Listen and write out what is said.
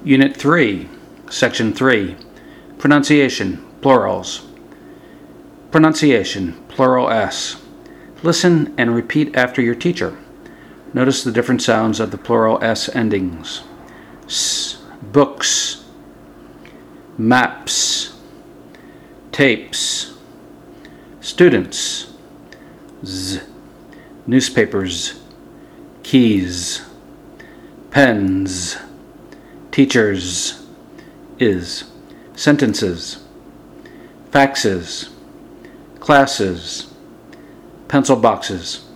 Unit 3, Section 3, Pronunciation, Plurals. Pronunciation, plural S. Listen and repeat after your teacher. Notice the different sounds of the plural S endings. S, books, maps, tapes, students, Z, newspapers, keys, pens, teachers, is, sentences, faxes, classes, pencil boxes,